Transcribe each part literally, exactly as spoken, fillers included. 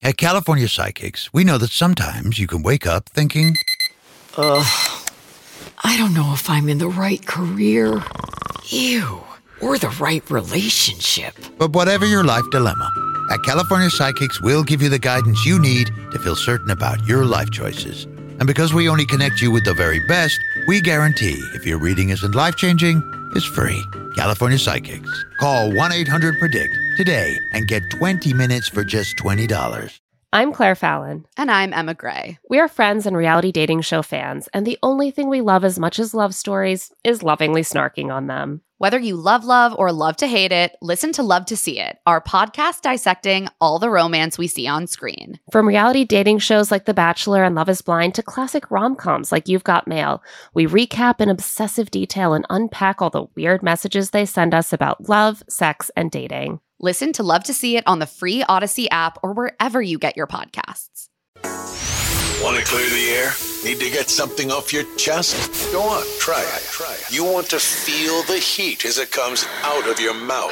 At California Psychics, we know that sometimes you can wake up thinking, Ugh, I don't know if I'm in the right career. Ew. Or the right relationship. But whatever your life dilemma, at California Psychics, we'll give you the guidance you need to feel certain about your life choices. And because we only connect you with the very best, we guarantee if your reading isn't life-changing, it's free. California Psychics. Call one eight hundred predict today and get twenty minutes for just twenty dollars. I'm Claire Fallon. And I'm Emma Gray. We are friends and reality dating show fans, and the only thing we love as much as love stories is lovingly snarking on them. Whether you love love or love to hate it, listen to Love to See It, our podcast dissecting all the romance we see on screen. From reality dating shows like The Bachelor and Love is Blind to classic rom-coms like You've Got Mail, we recap in obsessive detail and unpack all the weird messages they send us about love, sex, and dating. Listen to Love to See It on the free Odyssey app or wherever you get your podcasts. Want to clear the air? Need to get something off your chest? Go on, try it. Try it. You want to feel the heat as it comes out of your mouth.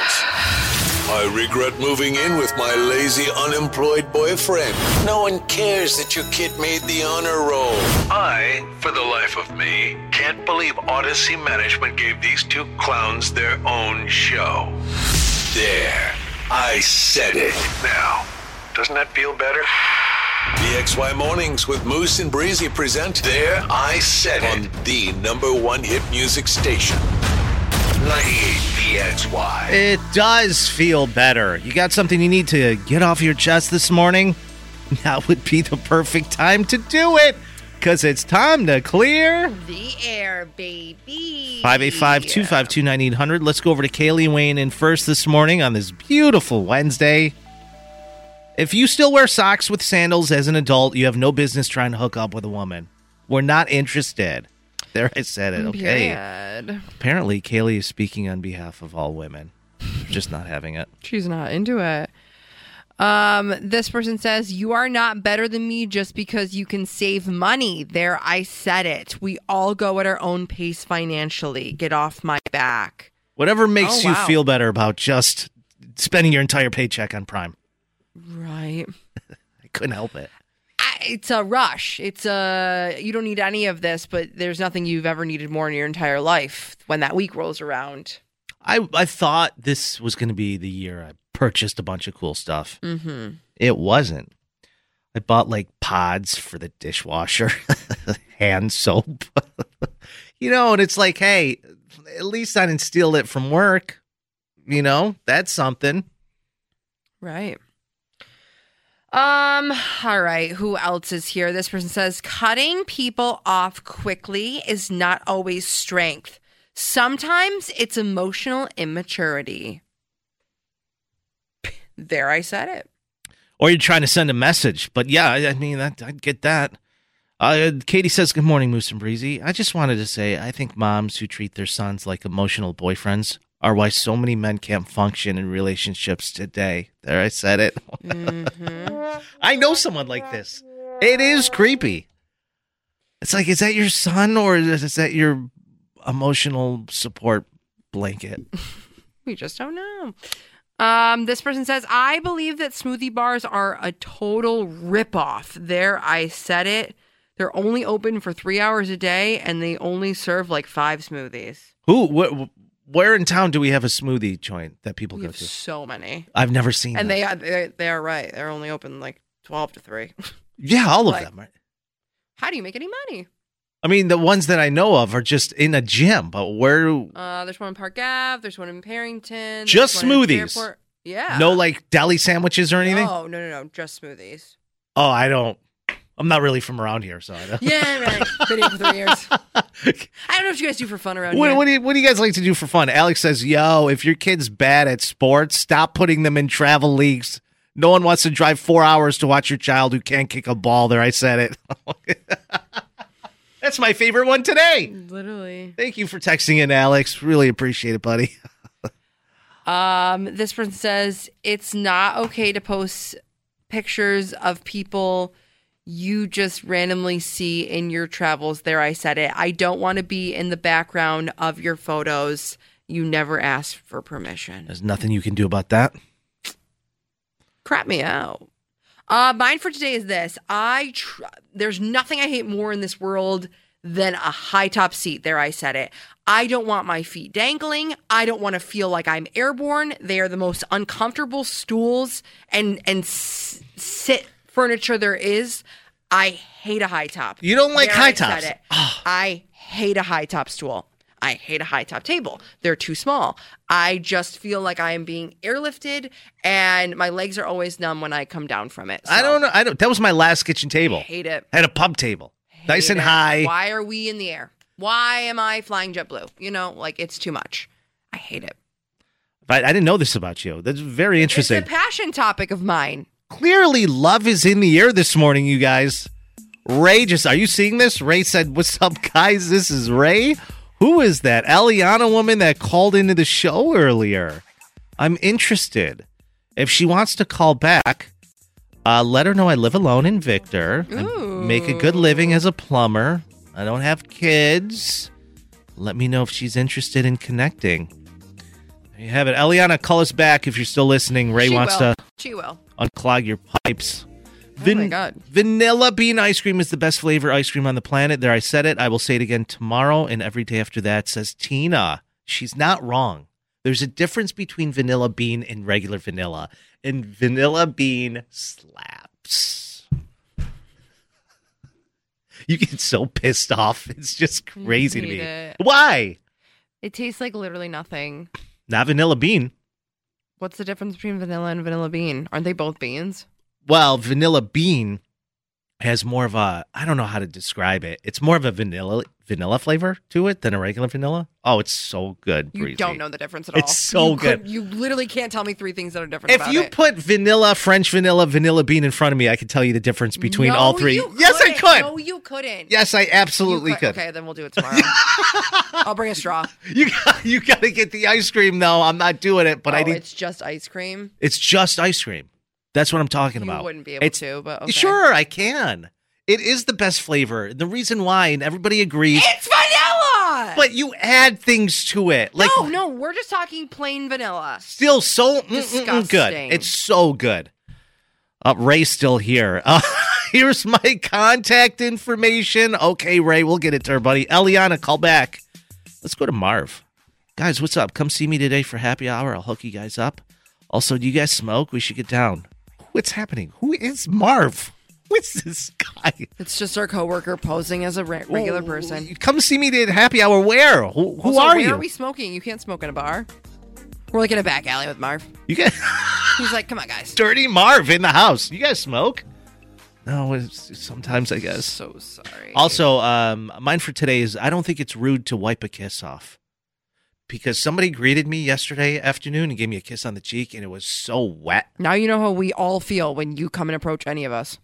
I regret moving in with my lazy, unemployed boyfriend. No one cares that your kid made the honor roll. I, for the life of me, can't believe Odyssey Management gave these two clowns their own show. There. I said it. Now, doesn't that feel better? B X Y Mornings with Moose and Breezy present There I Said It on the number one hit music station. ninety-eight B X Y. It does feel better. You got something you need to get off your chest this morning? Now would be the perfect time to do it, because it's time to clear the air, baby. five eight five, two five two, nine eight hundred. Let's go over to Kaylee weighing in first this morning on this beautiful Wednesday. If you still wear socks with sandals as an adult, you have no business trying to hook up with a woman. We're not interested. There, I said it, okay? Period. Apparently, Kaylee is speaking on behalf of all women. Just not having it. She's not into it. Um, this person says, you are not better than me just because you can save money. There, I said it. We all go at our own pace financially. Get off my back. Whatever makes oh, you wow. feel better about just spending your entire paycheck on Prime. Right. I couldn't help it. I, it's a rush. It's a, you don't need any of this, but there's nothing you've ever needed more in your entire life when that week rolls around. I, I thought this was going to be the year I purchased a bunch of cool stuff. Mm-hmm. It wasn't. I bought like pods for the dishwasher, hand soap. You know, and it's like, hey, at least I didn't steal it from work. You know, that's something. Right. Um, all right. Who else is here? This person says, cutting people off quickly is not always strength. Sometimes it's emotional immaturity. There, I said it. Or you're trying to send a message. But yeah, I, I mean, that, I get that. Uh, Katie says, good morning, Moose and Breezy. I just wanted to say, I think moms who treat their sons like emotional boyfriends are why so many men can't function in relationships today. There, I said it. Mm-hmm. I know someone like this. It is creepy. It's like, is that your son or is that your emotional support blanket? We just don't know. Um, this person says, I believe that smoothie bars are a total ripoff. There, I said it. They're only open for three hours a day, and they only serve like five smoothies. Who? Wh- where in town do we have a smoothie joint that people we go have to? So many. I've never seen and that. they, are, they they are right. They're only open like twelve to three. Yeah, all of like, them. Right? How do you make any money? I mean, the ones that I know of are just in a gym, but where? Uh, there's one in Park Ave. There's one in Parrington. Just one in smoothies. Fairport. Yeah. No, like deli sandwiches or anything? Oh, no, no, no. Just smoothies. Oh, I don't. I'm not really from around here, so I don't. Yeah, right. Been here for three years. I don't know what you guys do for fun around what, here. What do, you, what do you guys like to do for fun? Alex says, yo, if your kid's bad at sports, stop putting them in travel leagues. No one wants to drive four hours to watch your child who can't kick a ball. There, I said it. That's my favorite one today. Literally. Thank you for texting in, Alex. Really appreciate it, buddy. um, this person says, it's not okay to post pictures of people you just randomly see in your travels. There, I said it. I don't want to be in the background of your photos. You never asked for permission. There's nothing you can do about that. Crap me out. Uh, mine for today is this. I tr- There's nothing I hate more in this world than a high top seat. There, I said it. I don't want my feet dangling. I don't want to feel like I'm airborne. They are the most uncomfortable stools and and s- sit furniture there is. I hate a high top. You don't like there high I tops? Said it. I hate a high top stool. I hate a high top table. They're too small. I just feel like I am being airlifted, and my legs are always numb when I come down from it. So. I don't know. I don't. That was my last kitchen table. Hate it. I had a pub table, Hate nice and it. high. Why are we in the air? Why am I flying JetBlue? You know, like it's too much. I hate it. I, I didn't know this about you. That's very interesting. It's a passion topic of mine. Clearly, love is in the air this morning, you guys. Ray just, are you seeing this? Ray said, "What's up, guys? This is Ray." Who is that Eliana woman that called into the show earlier? I'm interested. If she wants to call back, uh, let her know I live alone in Victor. I make a good living as a plumber. I don't have kids. Let me know if she's interested in connecting. There you have it. Eliana, call us back if you're still listening. Ray She wants will. to She will. unclog your pipes. Oh my God. Vanilla bean ice cream is the best flavor ice cream on the planet. There, I said it. I will say it again tomorrow and every day after that, says Tina. She's not wrong. There's a difference between vanilla bean and regular vanilla, and vanilla bean slaps. You get so pissed off. It's just crazy to hate me. it. Why? It tastes like literally nothing. Not vanilla bean. What's the difference between vanilla and vanilla bean? Aren't they both beans? Well, vanilla bean has more of a, I don't know how to describe it. It's more of a vanilla vanilla flavor to it than a regular vanilla. Oh, it's so good. You Breezy. don't know the difference at all. It's so You good. could- you literally can't tell me three things that are different If about you it. put vanilla, French vanilla, vanilla bean in front of me, I could tell you the difference between No, all three. you Yes, I couldn't. could. No, you couldn't. Yes, I absolutely You could. Okay, then we'll do it tomorrow. I'll bring a straw. You got, you got to get the ice cream though. I'm not doing it, but oh, I need. it's just ice cream. It's just ice cream. That's what I'm talking You about. wouldn't be able It's- to, but okay. Sure, I can. It is the best flavor. The reason why, and everybody agrees. It's vanilla. But you add things to it. Like, no, no, we're just talking plain vanilla. still so mm, mm, mm, Disgusting. good. It's so good. Uh, Ray's still here. Uh, here's my contact information. Okay, Ray, we'll get it to her, buddy. Eliana, call back. Let's go to Marv. Guys, what's up? Come see me today for happy hour. I'll hook you guys up. Also, do you guys smoke? We should get down. What's happening? Who is Marv? What's this guy? It's just our coworker posing as a re- regular person. Come see me at happy hour. Where? Who, who Also, are where you? are we smoking? You can't smoke in a bar. We're like in a back alley with Marv. You guys, He's like, come on, guys. Dirty Marv in the house. You guys smoke? No, it's, sometimes I guess. So sorry. Also, um, mine for today is I don't think it's rude to wipe a kiss off. Because somebody greeted me yesterday afternoon and gave me a kiss on the cheek, and it was so wet. Now you know how we all feel when you come and approach any of us.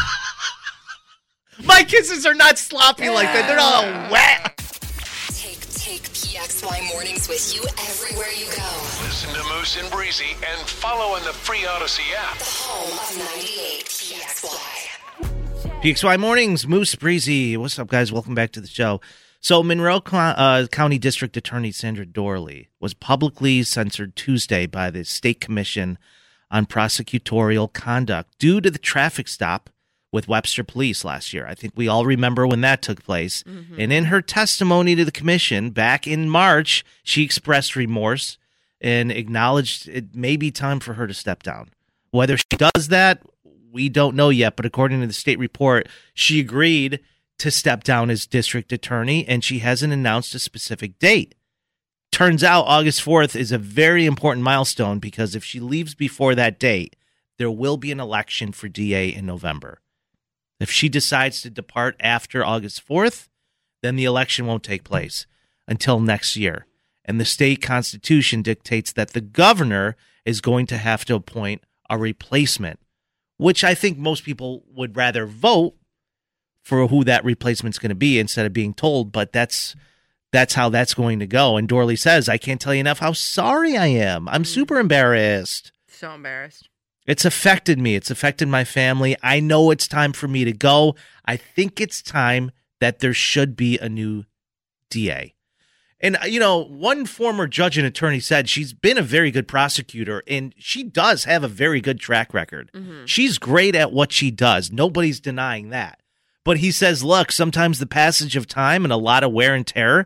My kisses are not sloppy like that. They're all wet. Take, take P X Y mornings with you everywhere you go. Listen to Moose and Breezy and follow in the free Odyssey app. The home of ninety-eight P X Y. P X Y Mornings, Moose Breezy. What's up, guys? Welcome back to the show. So, Monroe uh, County District Attorney Sandra Dorley was publicly censored Tuesday by the State Commission on Prosecutorial Conduct due to the traffic stop with Webster Police last year. I think we all remember when that took place. Mm-hmm. And in her testimony to the commission back in March, she expressed remorse and acknowledged it may be time for her to step down. Whether she does that, we don't know yet. But according to the state report, she agreed to step down as district attorney, and she hasn't announced a specific date. Turns out August fourth is a very important milestone because if she leaves before that date, there will be an election for D A in November. If she decides to depart after August fourth, then the election won't take place until next year. And the state constitution dictates that the governor is going to have to appoint a replacement, which I think most people would rather vote for who that replacement's going to be instead of being told. But that's that's how that's going to go. And Dorley says, I can't tell you enough how sorry I am. I'm super embarrassed. So embarrassed. It's affected me. It's affected my family. I know it's time for me to go. I think it's time that there should be a new D A. And, you know, one former judge and attorney said she's been a very good prosecutor, and she does have a very good track record. Mm-hmm. She's great at what she does. Nobody's denying that. But he says, look, sometimes the passage of time and a lot of wear and tear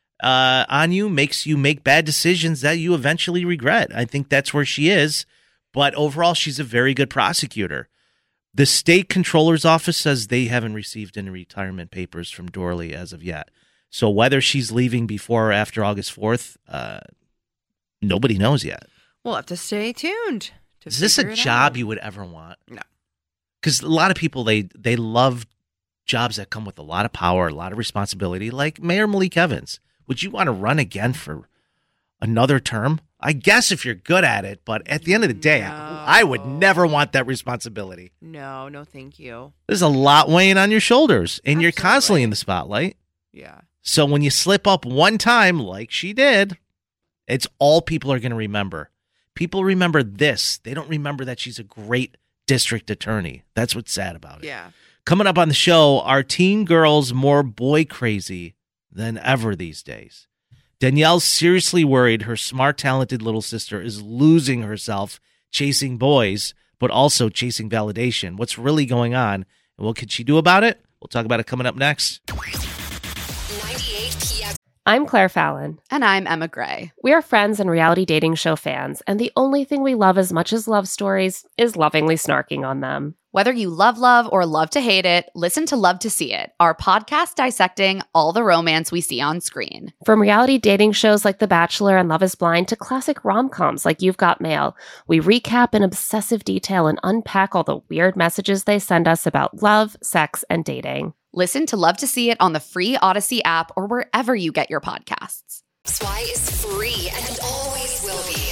uh, on you makes you make bad decisions that you eventually regret. I think that's where she is. But overall, she's a very good prosecutor. The state controller's office says they haven't received any retirement papers from Dorley as of yet. So whether she's leaving before or after August fourth, uh, nobody knows yet. We'll have to stay tuned. To Is this a figure it job out. you would ever want? No. Because a lot of people, they they love jobs that come with a lot of power, a lot of responsibility, like Mayor Malik Evans. Would you want to run again for another term? I guess if you're good at it, but at the end of the day, No. I, I would never want that responsibility. No, no, thank you. There's a lot weighing on your shoulders, and you're Absolutely. constantly in the spotlight. Yeah. So when you slip up one time, like she did, it's all people are going to remember. People remember this. They don't remember that she's a great district attorney. That's what's sad about it. Yeah. Coming up on the show, are teen girls more boy crazy than ever these days? Danielle's seriously worried her smart, talented little sister is losing herself chasing boys, but also chasing validation. What's really going on, and what could she do about it? We'll talk about it coming up next. ninety-eight P X. I'm Claire Fallon. And I'm Emma Gray. We are friends and reality dating show fans, and the only thing we love as much as love stories is lovingly snarking on them. Whether you love love or love to hate it, listen to Love to See It, our podcast dissecting all the romance we see on screen. From reality dating shows like The Bachelor and Love is Blind to classic rom-coms like You've Got Mail, we recap in obsessive detail and unpack all the weird messages they send us about love, sex, and dating. Listen to Love to See It on the free Odyssey app or wherever you get your podcasts. X Y is free and always will be.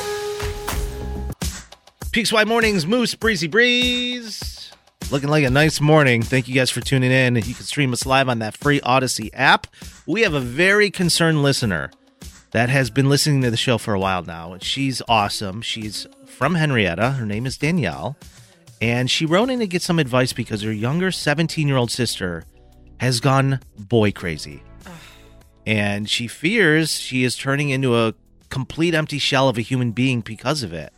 P X Y Mornings, Moose, Breezy Breeze. Looking like a nice morning. Thank you guys for tuning in. You can stream us live on that free Odyssey app. We have a very concerned listener that has been listening to the show for a while now. She's awesome. She's from Henrietta. Her name is Danielle. And she wrote in to get some advice because her younger seventeen-year-old sister has gone boy crazy. And she fears she is turning into a complete empty shell of a human being because of it.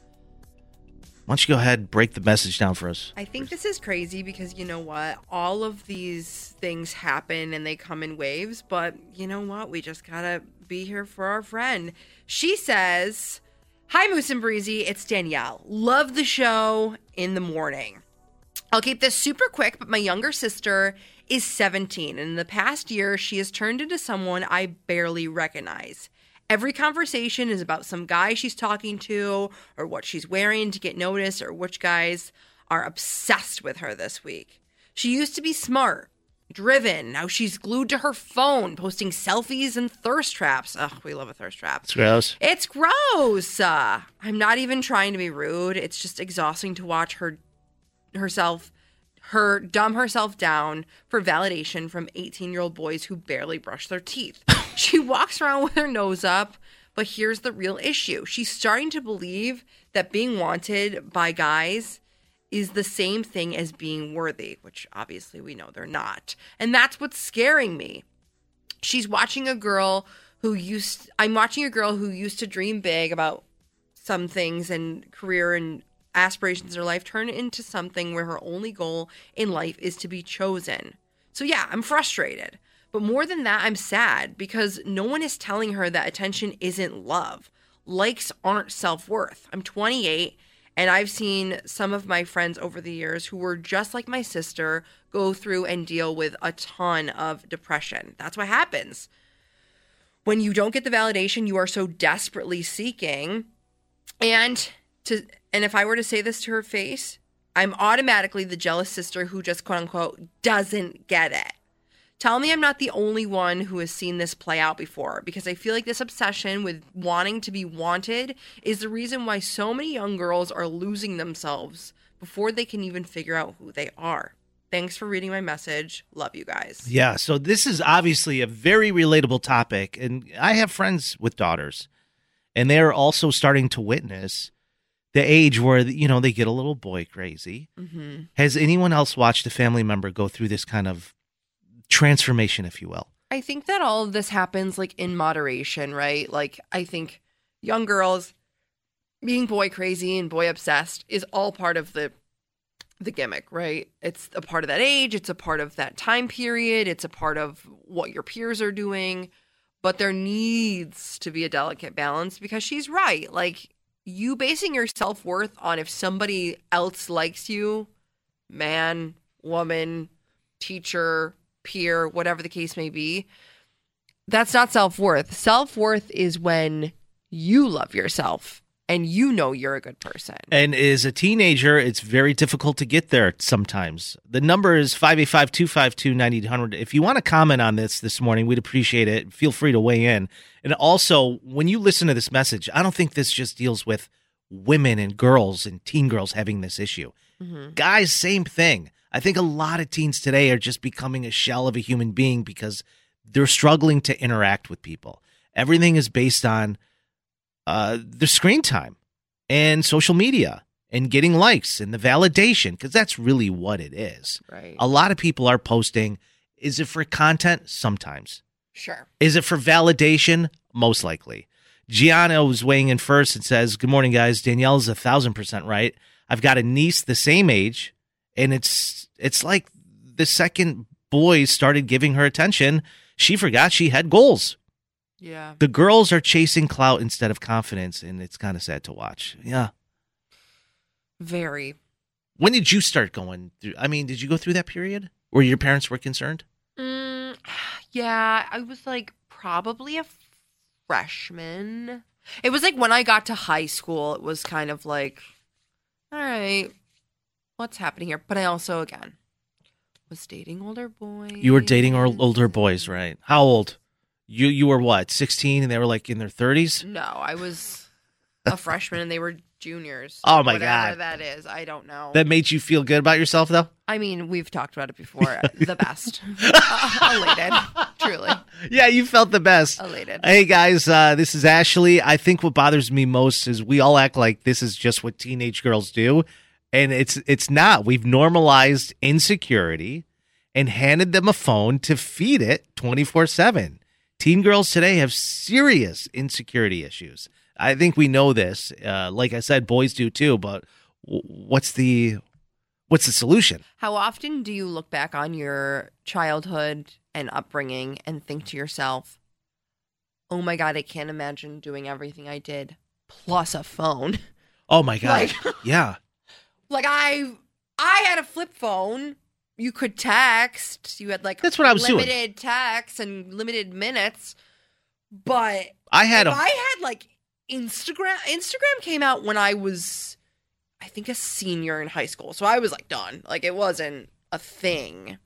Why don't you go ahead and break the message down for us? I think this is crazy because you know what? All of these things happen and they come in waves, but you know what? We just gotta be here for our friend. She says, "Hi, Moose and Breezy. It's Danielle. Love the show in the morning. I'll keep this super quick, but my younger sister is seventeen, and in the past year, she has turned into someone I barely recognize. Every conversation is about some guy she's talking to or what she's wearing to get noticed or which guys are obsessed with her this week. She used to be smart, driven. Now she's glued to her phone, posting selfies and thirst traps. Ugh, we love a thirst trap. It's gross. It's gross. Uh, I'm not even trying to be rude. It's just exhausting to watch her herself her dumb herself down for validation from eighteen-year-old boys who barely brush their teeth. She walks around with her nose up, but here's the real issue. She's starting to believe that being wanted by guys is the same thing as being worthy, which obviously we know they're not. And that's what's scaring me. She's watching a girl who used I'm watching a girl who used to dream big about some things and career and aspirations in her life turn into something where her only goal in life is to be chosen. So yeah, I'm frustrated. But more than that, I'm sad because no one is telling her that attention isn't love. Likes aren't self-worth. I'm twenty-eight, and I've seen some of my friends over the years who were just like my sister go through and deal with a ton of depression. That's what happens. When you don't get the validation you are so desperately seeking, and to and if I were to say this to her face, I'm automatically the jealous sister who just quote unquote doesn't get it. Tell me I'm not the only one who has seen this play out before, because I feel like this obsession with wanting to be wanted is the reason why so many young girls are losing themselves before they can even figure out who they are. Thanks for reading my message. Love you guys. Yeah, so this is obviously a very relatable topic, and I have friends with daughters, and they're also starting to witness the age where, you know, they get a little boy crazy. Mm-hmm. Has anyone else watched a family member go through this kind of transformation, if you will? I think that all of this happens like in moderation, right? Like I think young girls being boy crazy and boy obsessed is all part of the the gimmick, right? It's a part of that age, it's a part of that time period, it's a part of what your peers are doing, but there needs to be a delicate balance because she's right. Like you basing your self-worth on if somebody else likes you, man, woman, teacher, peer, whatever the case may be, that's not self-worth. Self-worth is when you love yourself and you know you're a good person. And as a teenager, it's very difficult to get there sometimes. The number is five eight five, two five two, nine zero zero zero. If you want to comment on this this morning, we'd appreciate it. Feel free to weigh in. And also, when you listen to this message, I don't think this just deals with women and girls and teen girls having this issue. Mm-hmm. Guys, same thing. I think a lot of teens today are just becoming a shell of a human being because they're struggling to interact with people. Everything is based on uh, the screen time and social media and getting likes and the validation, because that's really what it is. Right. A lot of people are posting. Is it for content? Sometimes. Sure. Is it for validation? Most likely. Gianna was weighing in first and says, good morning, guys. Danielle's a thousand percent right. I've got a niece the same age, and it's it's like the second boys started giving her attention, she forgot she had goals. Yeah. The girls are chasing clout instead of confidence, and it's kind of sad to watch. Yeah. Very. When did you start going through? I mean, did you go through that period where your parents were concerned? Mm, yeah, I was like probably a freshman. It was like when I got to high school, it was kind of like, all right, what's happening here? But I also, again, was dating older boys. You were dating or older boys, right? How old? You you were what, sixteen, and they were like in their thirties? No, I was a freshman and they were juniors. Oh my Whatever God. that is, I don't know. That made you feel good about yourself, though? I mean, we've talked about it before. The best. uh, elated. Truly. Yeah, you felt the best. Elated. Hey, guys, uh, this is Ashley. I think what bothers me most is we all act like this is just what teenage girls do, and it's it's not. We've normalized insecurity and handed them a phone to feed it twenty-four seven. Teen girls today have serious insecurity issues. I think we know this. Uh, like I said, boys do too, but w- what's the what's the solution? How often do you look back on your childhood and upbringing and think to yourself, oh my God, I can't imagine doing everything I did plus a phone. Oh my God. Like, yeah. Like I I had a flip phone. You could text. You had like That's what I was limited doing. text and limited minutes. But I had if a I had like Instagram Instagram came out when I was I think a senior in high school. So I was like done. Like it wasn't a thing.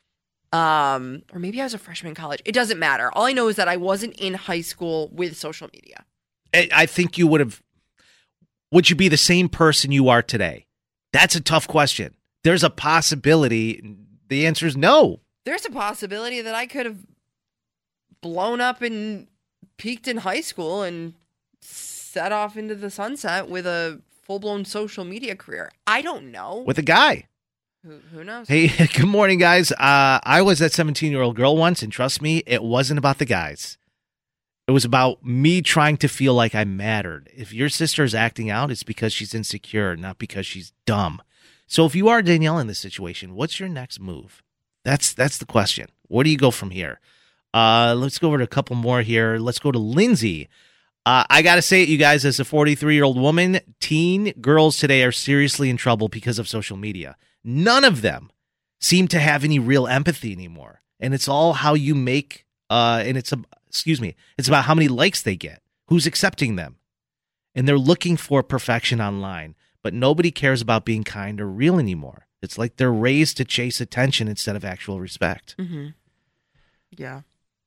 Um, or maybe I was a freshman in college. It doesn't matter. All I know is that I wasn't in high school with social media. I I think you would have. Would you be the same person you are today? That's a tough question. There's a possibility. The answer is no. There's a possibility that I could have blown up and peaked in high school and set off into the sunset with a full-blown social media career. I don't know. With a guy. Who, who knows? Hey, good morning, guys. Uh, I was that seventeen-year-old girl once, and trust me, it wasn't about the guys. It was about me trying to feel like I mattered. If your sister is acting out, it's because she's insecure, not because she's dumb. So if you are Danielle in this situation, what's your next move? That's that's the question. Where do you go from here? Uh, let's go over to a couple more here. Let's go to Lindsay. Uh, I got to say it, you guys, as a forty-three-year-old woman, teen girls today are seriously in trouble because of social media. None of them seem to have any real empathy anymore. And it's all how you make, uh, and it's, a, excuse me, it's about how many likes they get, who's accepting them. And they're looking for perfection online, but nobody cares about being kind or real anymore. It's like they're raised to chase attention instead of actual respect. Mm-hmm. Yeah.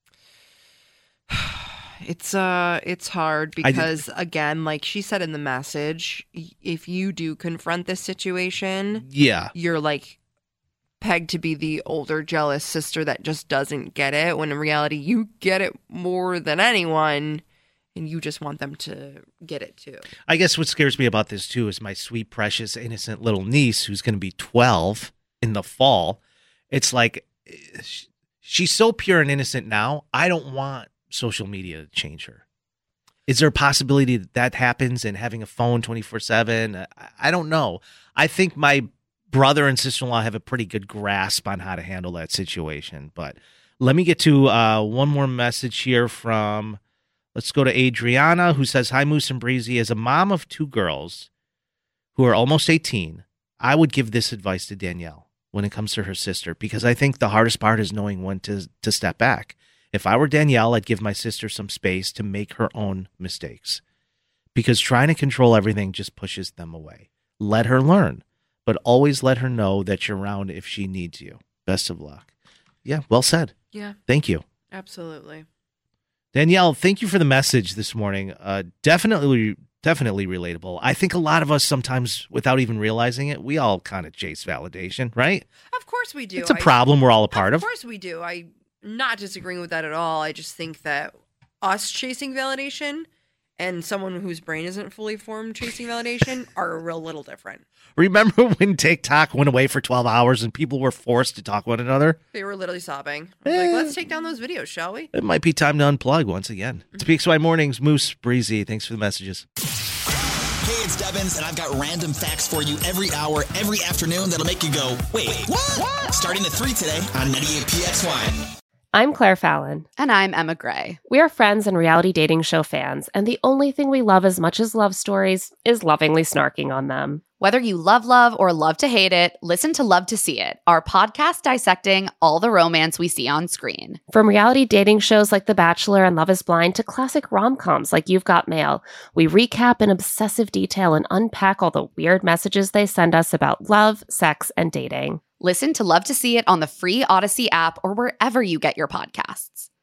It's uh it's hard because again, like she said in the message, if you do confront this situation, Yeah. you're like pegged to be the older jealous sister that just doesn't get it, when in reality you get it more than anyone and you just want them to get it too. I guess what scares me about this too is my sweet, precious, innocent little niece who's going to be twelve in the fall. It's like she's so pure and innocent now. I don't want social media to change her. Is there a possibility that that happens and having a phone twenty-four seven? I, I don't know. I think my brother and sister-in-law have a pretty good grasp on how to handle that situation. But let me get to uh, one more message here from, let's go to Adriana, who says, hi, Moose and Breezy. As a mom of two girls who are almost eighteen, I would give this advice to Danielle when it comes to her sister, because I think the hardest part is knowing when to to step back. If I were Danielle, I'd give my sister some space to make her own mistakes, because trying to control everything just pushes them away. Let her learn, but always let her know that you're around if she needs you. Best of luck. Yeah, well said. Yeah. Thank you. Absolutely. Danielle, thank you for the message this morning. Uh, definitely, definitely relatable. I think a lot of us sometimes, without even realizing it, we all kind of chase validation, right? Of course we do. It's a I- problem we're all a part of. Of course we do. I'm not disagreeing with that at all. I just think that us chasing validation and someone whose brain isn't fully formed chasing validation are a real little different. Remember when TikTok went away for twelve hours and people were forced to talk to one another? They were literally sobbing. I was like, let's take down those videos, shall we? It might be time to unplug once again. It's P X Y Mornings, Moose, Breezy. Thanks for the messages. Hey, it's Debbins, and I've got random facts for you every hour, every afternoon that'll make you go, wait, what? what? Starting at three today on ninety-eight P X Y. I'm Claire Fallon. And I'm Emma Gray. We are friends and reality dating show fans, and the only thing we love as much as love stories is lovingly snarking on them. Whether you love love or love to hate it, listen to Love to See It, our podcast dissecting all the romance we see on screen. From reality dating shows like The Bachelor and Love is Blind to classic rom-coms like You've Got Mail, we recap in obsessive detail and unpack all the weird messages they send us about love, sex, and dating. Listen to Love to See It on the free Odyssey app or wherever you get your podcasts.